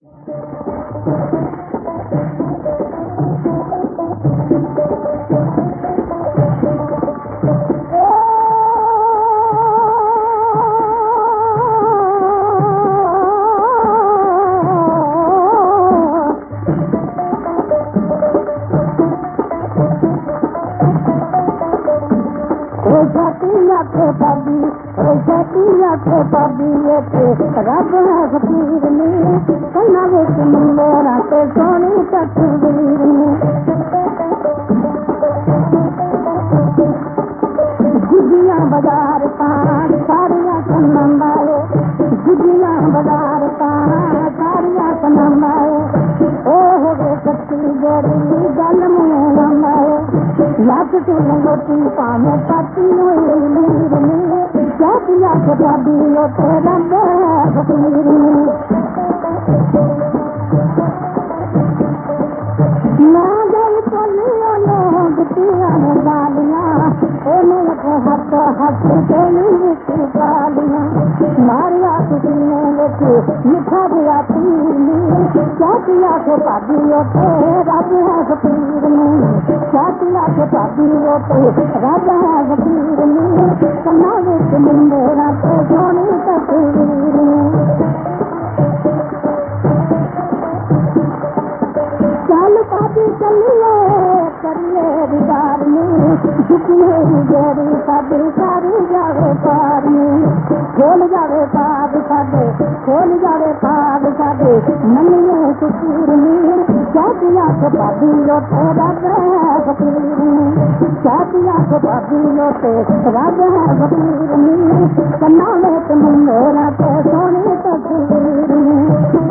रब फकीर में कन्ना विच मुंडेरा ते सोनी तस्वीर में गुजिया बाजार पार सारिया सनम वाले गुजिया बाजार पार सारिया सनम वाले ओ हो गए सच्ची गरी गल मुंह वाले लाख तू लंगोटी पामे पाती हुई नीर में क्या दिया के भाभी ओ तेरा फकीर में ना गई पोलियो लोग पिया में गालियां ओने हाथ हाथ चली पालियां मारिया किसी ने लेके मिठा दिया पीली क्या दिया के भाभी ओ तेरा फकीर में क्या दिया के भाभी ओ तेरा फकीर में कन्ना विच मुंडेरा ते सोनी तस्वीर में चल पापी चलिए करिए दीदार में झुकिए गहरी सादी सारी जावे पार में खोल जावे पाग सादे खोल जावे पाग सादे मनिए सुकूर में क्या दिया के भाभी लो तेरा फकीर में क्या दिया के भाभी लो तेरा फकीर में कन्ना में मुंडेरा ते सोनी तस्वीर में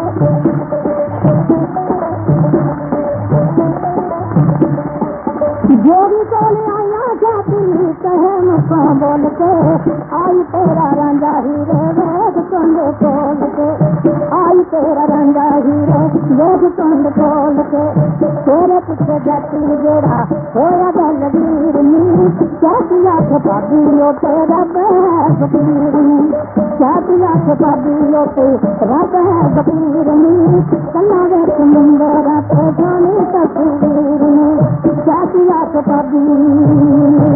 जोड़ी चले आया जाती कहे मुझको बोल के आई तेरा रंजा हीरे वेद कुंड खोल के आई तेरा रंजा हीरे वेद कुंड खोल के तेरे पीछे जाती जेड़ा होया बलवीर नी क्या किया के भाभी लो तेरा फकीर नी क्या किया के भाभी लो तेरा फकीर नी कन्ना विच मुंडेरा ते सोनी तस्वीर में क्या किया के भाभी